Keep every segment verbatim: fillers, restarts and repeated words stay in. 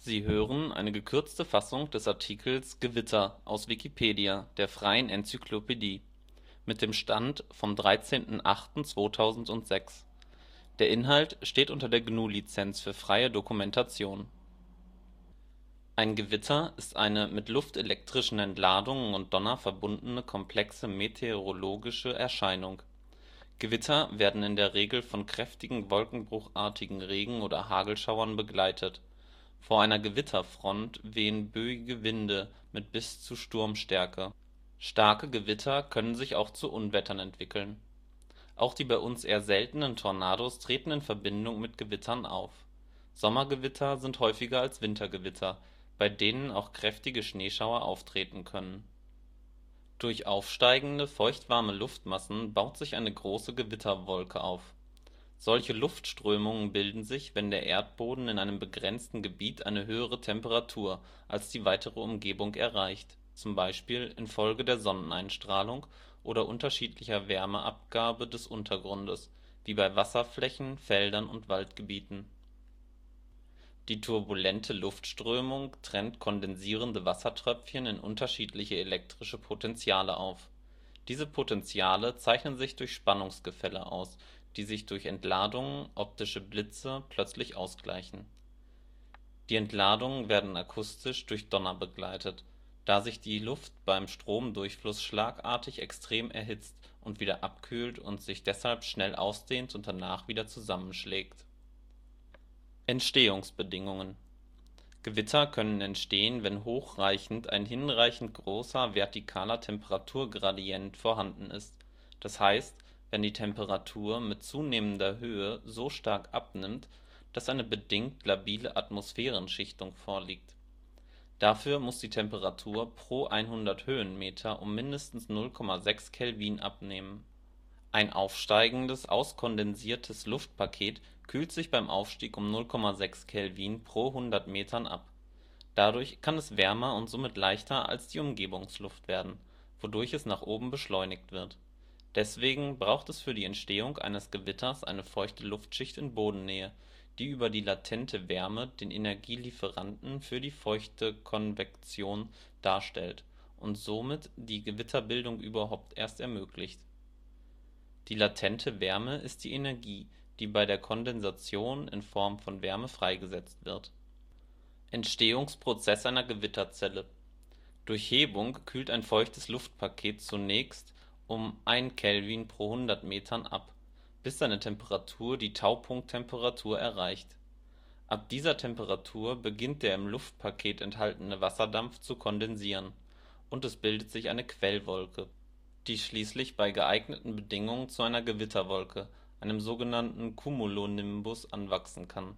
Sie hören eine gekürzte Fassung des Artikels Gewitter, aus Wikipedia, der freien Enzyklopädie. Mit dem Stand vom Der Inhalt steht unter der GNU Lizenz für freie Dokumentation. Ein Gewitter ist eine mit luftelektrischen Entladungen und Donner verbundene komplexe meteorologische Erscheinung. Gewitter werden in der Regel von kräftigen wolkenbruchartigen Regen - oder Hagelschauern begleitet. Vor einer Gewitterfront wehen böige Winde mit bis zu Sturmstärke. Starke Gewitter können sich auch zu Unwettern entwickeln. Auch die bei uns eher seltenen Tornados treten in Verbindung mit Gewittern auf. Sommergewitter sind häufiger als Wintergewitter, bei denen auch kräftige Schneeschauer auftreten können. Durch aufsteigende, feuchtwarme Luftmassen baut sich eine große Gewitterwolke auf. Solche Luftströmungen bilden sich, wenn der Erdboden in einem begrenzten Gebiet eine höhere Temperatur als die weitere Umgebung erreicht, zum Beispiel infolge der Sonneneinstrahlung oder unterschiedlicher Wärmeabgabe des Untergrundes, wie bei Wasserflächen, Feldern und Waldgebieten. Die turbulente Luftströmung trennt kondensierende Wassertröpfchen in unterschiedliche elektrische Potentiale auf. Diese Potentiale zeichnen sich durch Spannungsgefälle aus, die sich durch Entladungen, optische Blitze, plötzlich ausgleichen. Die Entladungen werden akustisch durch Donner begleitet, da sich die Luft beim Stromdurchfluss schlagartig extrem erhitzt und wieder abkühlt und sich deshalb schnell ausdehnt und danach wieder zusammenschlägt. Entstehungsbedingungen: Gewitter können entstehen, wenn hochreichend ein hinreichend großer vertikaler Temperaturgradient vorhanden ist, das heißt, wenn die Temperatur mit zunehmender Höhe so stark abnimmt, dass eine bedingt labile Atmosphärenschichtung vorliegt. Dafür muss die Temperatur pro hundert Höhenmeter um mindestens null Komma sechs Kelvin abnehmen. Ein aufsteigendes, auskondensiertes Luftpaket kühlt sich beim Aufstieg um null Komma sechs Kelvin pro hundert Metern ab. Dadurch kann es wärmer und somit leichter als die Umgebungsluft werden, wodurch es nach oben beschleunigt wird. Deswegen braucht es für die Entstehung eines Gewitters eine feuchte Luftschicht in Bodennähe, die über die latente Wärme den Energielieferanten für die feuchte Konvektion darstellt und somit die Gewitterbildung überhaupt erst ermöglicht. Die latente Wärme ist die Energie, die bei der Kondensation in Form von Wärme freigesetzt wird. Entstehungsprozess einer Gewitterzelle: Durch Hebung kühlt ein feuchtes Luftpaket zunächst um ein Kelvin pro hundert Metern ab, bis seine Temperatur die Taupunkttemperatur erreicht. Ab dieser Temperatur beginnt der im Luftpaket enthaltene Wasserdampf zu kondensieren, und es bildet sich eine Quellwolke, die schließlich bei geeigneten Bedingungen zu einer Gewitterwolke, einem sogenannten Cumulonimbus, anwachsen kann.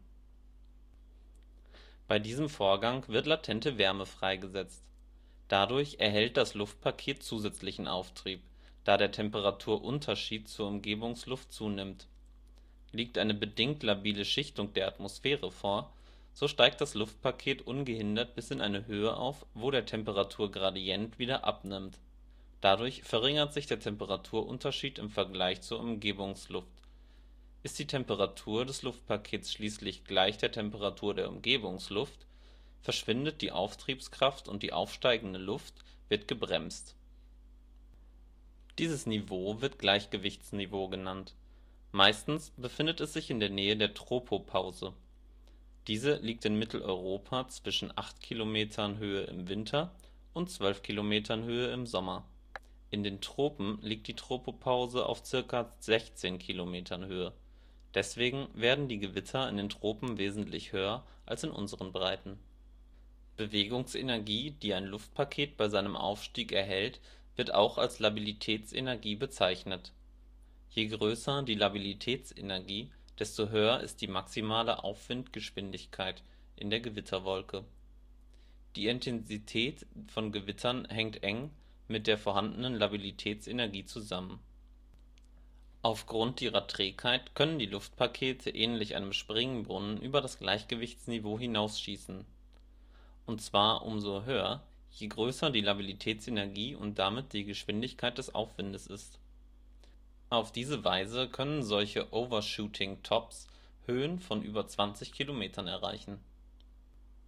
Bei diesem Vorgang wird latente Wärme freigesetzt. Dadurch erhält das Luftpaket zusätzlichen Auftrieb, da der Temperaturunterschied zur Umgebungsluft zunimmt. Liegt eine bedingt labile Schichtung der Atmosphäre vor, so steigt das Luftpaket ungehindert bis in eine Höhe auf, wo der Temperaturgradient wieder abnimmt. Dadurch verringert sich der Temperaturunterschied im Vergleich zur Umgebungsluft. Ist die Temperatur des Luftpakets schließlich gleich der Temperatur der Umgebungsluft, verschwindet die Auftriebskraft und die aufsteigende Luft wird gebremst. Dieses Niveau wird Gleichgewichtsniveau genannt. Meistens befindet es sich in der Nähe der Tropopause. Diese liegt in Mitteleuropa zwischen acht Kilometern Höhe im Winter und zwölf Kilometern Höhe im Sommer. In den Tropen liegt die Tropopause auf ca. sechzehn Kilometern Höhe. Deswegen werden die Gewitter in den Tropen wesentlich höher als in unseren Breiten. Bewegungsenergie, die ein Luftpaket bei seinem Aufstieg erhält, wird auch als Labilitätsenergie bezeichnet. Je größer die Labilitätsenergie, desto höher ist die maximale Aufwindgeschwindigkeit in der Gewitterwolke. Die Intensität von Gewittern hängt eng mit der vorhandenen Labilitätsenergie zusammen. Aufgrund ihrer Trägheit können die Luftpakete ähnlich einem Springbrunnen über das Gleichgewichtsniveau hinausschießen. Und zwar umso höher, je größer die Labilitätsenergie und damit die Geschwindigkeit des Aufwindes ist. Auf diese Weise können solche Overshooting Tops Höhen von über zwanzig Kilometern erreichen.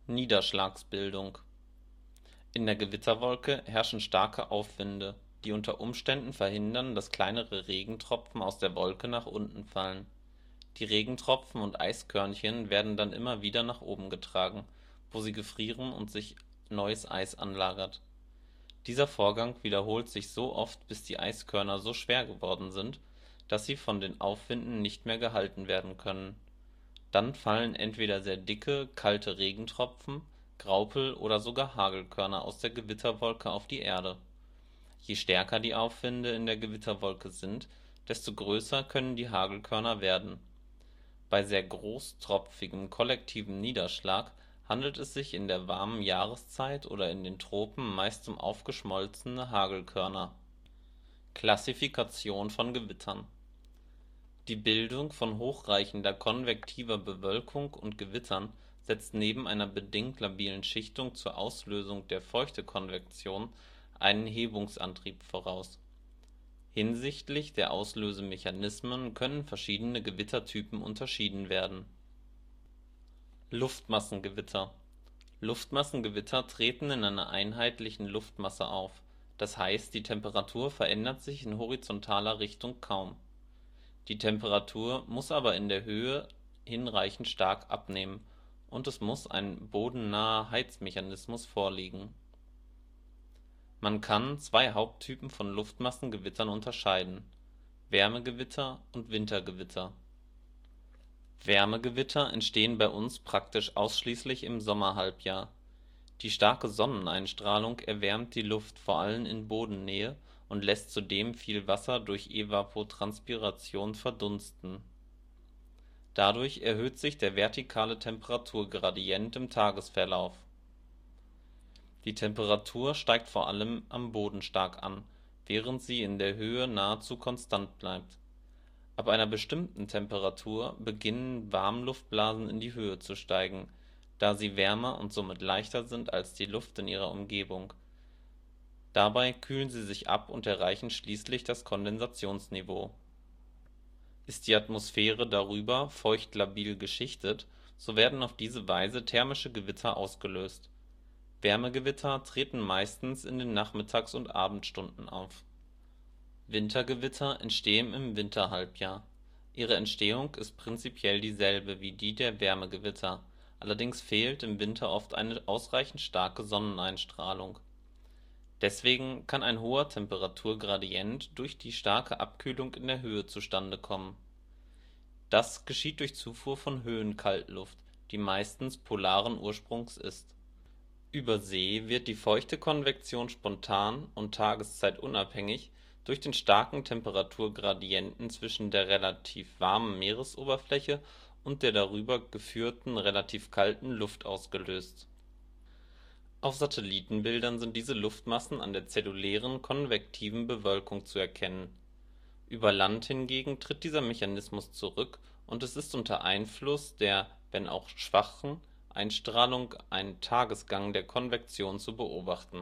Niederschlagsbildung: In der Gewitterwolke herrschen starke Aufwinde, die unter Umständen verhindern, dass kleinere Regentropfen aus der Wolke nach unten fallen. Die Regentropfen und Eiskörnchen werden dann immer wieder nach oben getragen, wo sie gefrieren und sich neues Eis anlagert. Dieser Vorgang wiederholt sich so oft, bis die Eiskörner so schwer geworden sind, dass sie von den Aufwinden nicht mehr gehalten werden können. Dann fallen entweder sehr dicke, kalte Regentropfen, Graupel oder sogar Hagelkörner aus der Gewitterwolke auf die Erde. Je stärker die Aufwinde in der Gewitterwolke sind, desto größer können die Hagelkörner werden. Bei sehr großtropfigem kollektivem Niederschlag handelt es sich in der warmen Jahreszeit oder in den Tropen meist um aufgeschmolzene Hagelkörner. Klassifikation von Gewittern: Die Bildung von hochreichender konvektiver Bewölkung und Gewittern setzt neben einer bedingt labilen Schichtung zur Auslösung der Feuchtekonvektion einen Hebungsantrieb voraus. Hinsichtlich der Auslösemechanismen können verschiedene Gewittertypen unterschieden werden. Luftmassengewitter: Luftmassengewitter treten in einer einheitlichen Luftmasse auf, das heißt, die Temperatur verändert sich in horizontaler Richtung kaum. Die Temperatur muss aber in der Höhe hinreichend stark abnehmen, und es muss ein bodennaher Heizmechanismus vorliegen. Man kann zwei Haupttypen von Luftmassengewittern unterscheiden: Wärmegewitter und Wintergewitter. Wärmegewitter entstehen bei uns praktisch ausschließlich im Sommerhalbjahr. Die starke Sonneneinstrahlung erwärmt die Luft vor allem in Bodennähe und lässt zudem viel Wasser durch Evapotranspiration verdunsten. Dadurch erhöht sich der vertikale Temperaturgradient im Tagesverlauf. Die Temperatur steigt vor allem am Boden stark an, während sie in der Höhe nahezu konstant bleibt. Ab einer bestimmten Temperatur beginnen Warmluftblasen in die Höhe zu steigen, da sie wärmer und somit leichter sind als die Luft in ihrer Umgebung. Dabei kühlen sie sich ab und erreichen schließlich das Kondensationsniveau. Ist die Atmosphäre darüber feuchtlabil geschichtet, so werden auf diese Weise thermische Gewitter ausgelöst. Wärmegewitter treten meistens in den Nachmittags - und Abendstunden auf. Wintergewitter entstehen im Winterhalbjahr. Ihre Entstehung ist prinzipiell dieselbe wie die der Wärmegewitter, allerdings fehlt im Winter oft eine ausreichend starke Sonneneinstrahlung. Deswegen kann ein hoher Temperaturgradient durch die starke Abkühlung in der Höhe zustande kommen. Das geschieht durch Zufuhr von Höhenkaltluft, die meistens polaren Ursprungs ist. Über See wird die Feuchtekonvektion spontan und tageszeitunabhängig durch den starken Temperaturgradienten zwischen der relativ warmen Meeresoberfläche und der darüber geführten relativ kalten Luft ausgelöst. Auf Satellitenbildern sind diese Luftmassen an der zellulären konvektiven Bewölkung zu erkennen. Über Land hingegen tritt dieser Mechanismus zurück und es ist unter Einfluss der, wenn auch schwachen, Einstrahlung ein Tagesgang der Konvektion zu beobachten.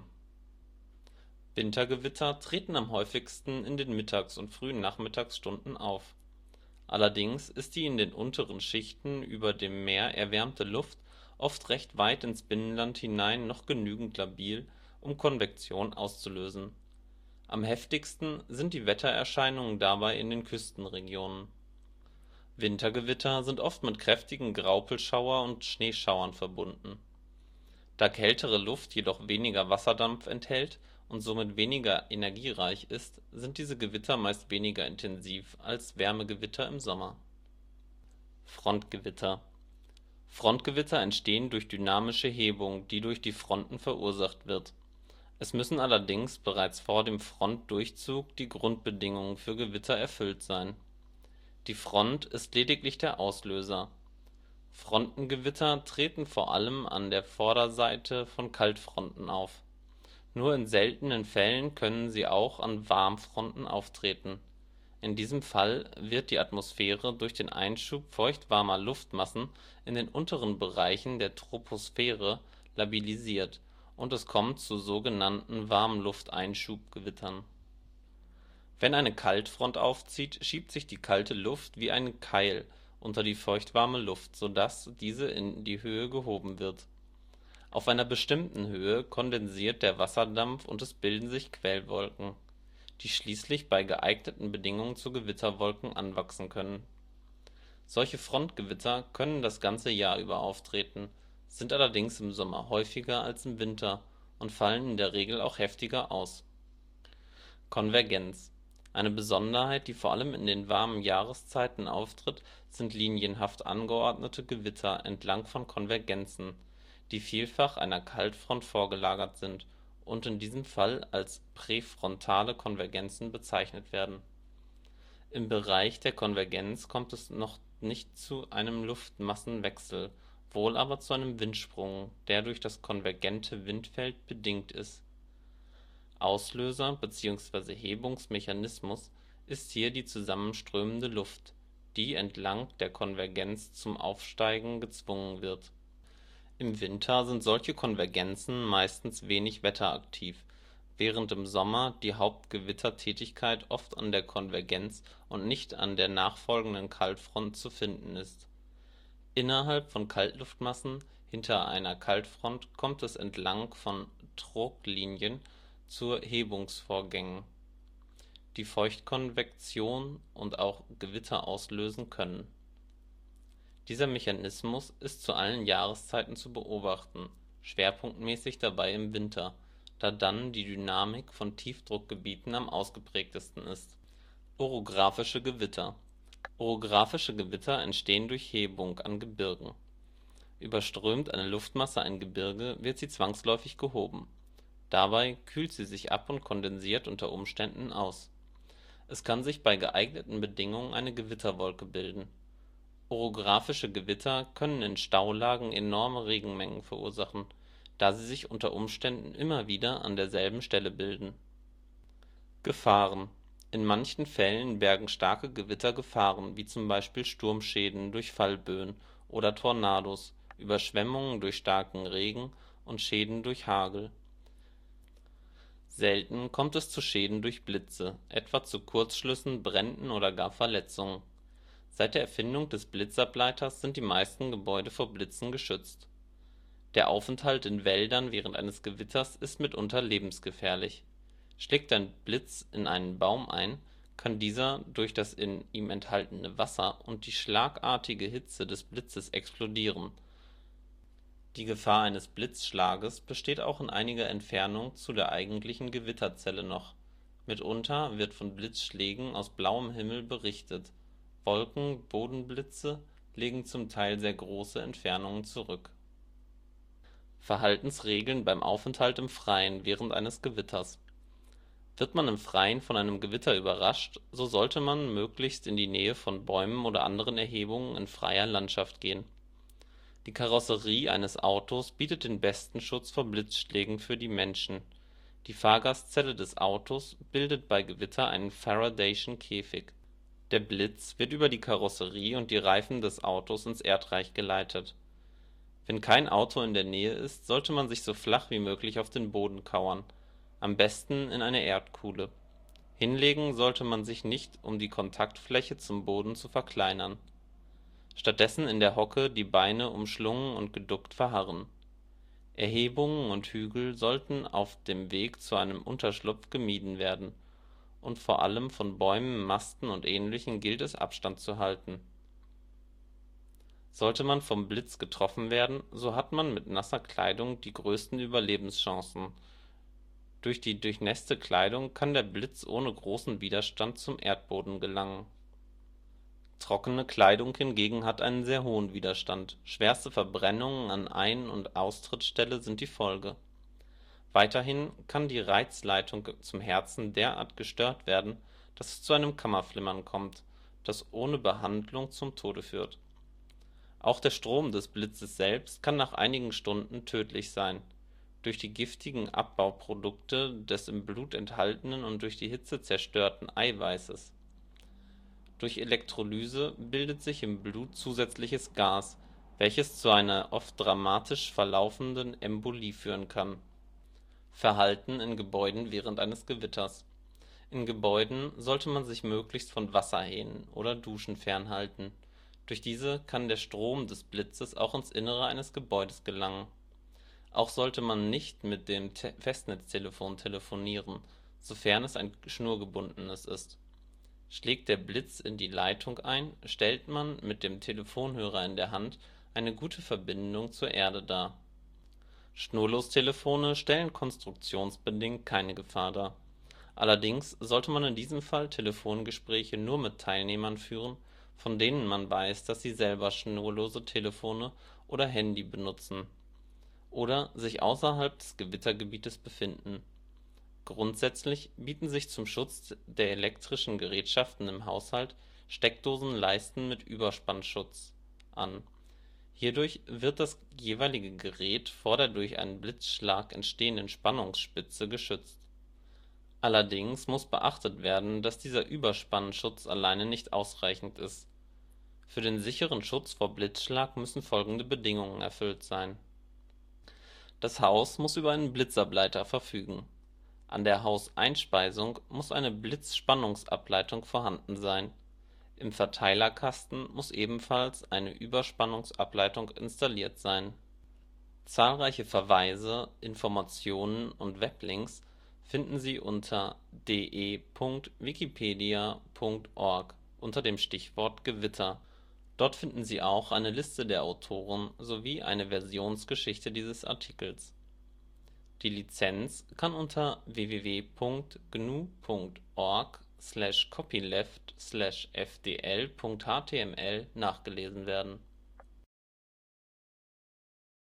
Wintergewitter treten am häufigsten in den Mittags - und frühen Nachmittagsstunden auf. Allerdings ist die in den unteren Schichten über dem Meer erwärmte Luft oft recht weit ins Binnenland hinein noch genügend labil, um Konvektion auszulösen. Am heftigsten sind die Wettererscheinungen dabei in den Küstenregionen. Wintergewitter sind oft mit kräftigen Graupelschauer und Schneeschauern verbunden. Da kältere Luft jedoch weniger Wasserdampf enthält und somit weniger energiereich ist, sind diese Gewitter meist weniger intensiv als Wärmegewitter im Sommer. Frontgewitter: Frontgewitter entstehen durch dynamische Hebung, die durch die Fronten verursacht wird. Es müssen allerdings bereits vor dem Frontdurchzug die Grundbedingungen für Gewitter erfüllt sein. Die Front ist lediglich der Auslöser. Frontengewitter treten vor allem an der Vorderseite von Kaltfronten auf. Nur in seltenen Fällen können sie auch an Warmfronten auftreten. In diesem Fall wird die Atmosphäre durch den Einschub feuchtwarmer Luftmassen in den unteren Bereichen der Troposphäre labilisiert und es kommt zu sogenannten Warmlufteinschubgewittern. Wenn eine Kaltfront aufzieht, schiebt sich die kalte Luft wie ein Keil unter die feuchtwarme Luft, so dass diese in die Höhe gehoben wird. Auf einer bestimmten Höhe kondensiert der Wasserdampf und es bilden sich Quellwolken, die schließlich bei geeigneten Bedingungen zu Gewitterwolken anwachsen können. Solche Frontgewitter können das ganze Jahr über auftreten, sind allerdings im Sommer häufiger als im Winter und fallen in der Regel auch heftiger aus. Konvergenz: Eine Besonderheit, die vor allem in den warmen Jahreszeiten auftritt, sind linienhaft angeordnete Gewitter entlang von Konvergenzen, die vielfach einer Kaltfront vorgelagert sind und in diesem Fall als präfrontale Konvergenzen bezeichnet werden. Im Bereich der Konvergenz kommt es noch nicht zu einem Luftmassenwechsel, wohl aber zu einem Windsprung, der durch das konvergente Windfeld bedingt ist. Auslöser bzw. Hebungsmechanismus ist hier die zusammenströmende Luft, die entlang der Konvergenz zum Aufsteigen gezwungen wird. Im Winter sind solche Konvergenzen meistens wenig wetteraktiv, während im Sommer die Hauptgewittertätigkeit oft an der Konvergenz und nicht an der nachfolgenden Kaltfront zu finden ist. Innerhalb von Kaltluftmassen hinter einer Kaltfront kommt es entlang von Troglinien zu Hebungsvorgängen, die Feuchtkonvektion und auch Gewitter auslösen können. Dieser Mechanismus ist zu allen Jahreszeiten zu beobachten, schwerpunktmäßig dabei im Winter, da dann die Dynamik von Tiefdruckgebieten am ausgeprägtesten ist. Orographische Gewitter: Orographische Gewitter entstehen durch Hebung an Gebirgen. Überströmt eine Luftmasse ein Gebirge, wird sie zwangsläufig gehoben. Dabei kühlt sie sich ab und kondensiert unter Umständen aus. Es kann sich bei geeigneten Bedingungen eine Gewitterwolke bilden. Orographische Gewitter können in Staulagen enorme Regenmengen verursachen, da sie sich unter Umständen immer wieder an derselben Stelle bilden. Gefahren: In manchen Fällen bergen starke Gewitter Gefahren, wie zum Beispiel Sturmschäden durch Fallböen oder Tornados, Überschwemmungen durch starken Regen und Schäden durch Hagel. Selten kommt es zu Schäden durch Blitze, etwa zu Kurzschlüssen, Bränden oder gar Verletzungen. Seit der Erfindung des Blitzableiters sind die meisten Gebäude vor Blitzen geschützt. Der Aufenthalt in Wäldern während eines Gewitters ist mitunter lebensgefährlich. Schlägt ein Blitz in einen Baum ein, kann dieser durch das in ihm enthaltene Wasser und die schlagartige Hitze des Blitzes explodieren. Die Gefahr eines Blitzschlages besteht auch in einiger Entfernung zu der eigentlichen Gewitterzelle noch. Mitunter wird von Blitzschlägen aus blauem Himmel berichtet. Wolken-Bodenblitze legen zum Teil sehr große Entfernungen zurück. Verhaltensregeln beim Aufenthalt im Freien während eines Gewitters: Wird man im Freien von einem Gewitter überrascht, so sollte man möglichst in die Nähe von Bäumen oder anderen Erhebungen in freier Landschaft gehen. Die Karosserie eines Autos bietet den besten Schutz vor Blitzschlägen für die Menschen. Die Fahrgastzelle des Autos bildet bei Gewitter einen Faradayschen Käfig. Der Blitz wird über die Karosserie und die Reifen des Autos ins Erdreich geleitet. Wenn kein Auto in der Nähe ist, sollte man sich so flach wie möglich auf den Boden kauern, am besten in eine Erdkuhle. Hinlegen sollte man sich nicht, um die Kontaktfläche zum Boden zu verkleinern. Stattdessen in der Hocke die Beine umschlungen und geduckt verharren. Erhebungen und Hügel sollten auf dem Weg zu einem Unterschlupf gemieden werden, und vor allem von Bäumen, Masten und Ähnlichem gilt es Abstand zu halten. Sollte man vom Blitz getroffen werden, so hat man mit nasser Kleidung die größten Überlebenschancen. Durch die durchnässte Kleidung kann der Blitz ohne großen Widerstand zum Erdboden gelangen. Trockene Kleidung hingegen hat einen sehr hohen Widerstand, schwerste Verbrennungen an Ein- und Austrittsstelle sind die Folge. Weiterhin kann die Reizleitung zum Herzen derart gestört werden, dass es zu einem Kammerflimmern kommt, das ohne Behandlung zum Tode führt. Auch der Strom des Blitzes selbst kann nach einigen Stunden tödlich sein, durch die giftigen Abbauprodukte des im Blut enthaltenen und durch die Hitze zerstörten Eiweißes. Durch Elektrolyse bildet sich im Blut zusätzliches Gas, welches zu einer oft dramatisch verlaufenden Embolie führen kann. Verhalten in Gebäuden während eines Gewitters: In Gebäuden sollte man sich möglichst von Wasserhähnen oder Duschen fernhalten. Durch diese kann der Strom des Blitzes auch ins Innere eines Gebäudes gelangen. Auch sollte man nicht mit dem Te Festnetztelefon telefonieren, sofern es ein schnurgebundenes ist. Schlägt der Blitz in die Leitung ein, stellt man mit dem Telefonhörer in der Hand eine gute Verbindung zur Erde dar. Schnurlostelefone stellen konstruktionsbedingt keine Gefahr dar. Allerdings sollte man in diesem Fall Telefongespräche nur mit Teilnehmern führen, von denen man weiß, dass sie selber schnurlose Telefone oder Handy benutzen oder sich außerhalb des Gewittergebietes befinden. Grundsätzlich bieten sich zum Schutz der elektrischen Gerätschaften im Haushalt Steckdosenleisten mit Überspannschutz an. Hierdurch wird das jeweilige Gerät vor der durch einen Blitzschlag entstehenden Spannungsspitze geschützt. Allerdings muss beachtet werden, dass dieser Überspannschutz alleine nicht ausreichend ist. Für den sicheren Schutz vor Blitzschlag müssen folgende Bedingungen erfüllt sein: Das Haus muss über einen Blitzableiter verfügen. An der Hauseinspeisung muss eine Blitzspannungsableitung vorhanden sein. Im Verteilerkasten muss ebenfalls eine Überspannungsableitung installiert sein. Zahlreiche Verweise, Informationen und Weblinks finden Sie unter de punkt wikipedia punkt org unter dem Stichwort Gewitter. Dort finden Sie auch eine Liste der Autoren sowie eine Versionsgeschichte dieses Artikels. Die Lizenz kann unter w w w punkt g n u punkt org slash copyleft slash f d l punkt h t m l nachgelesen werden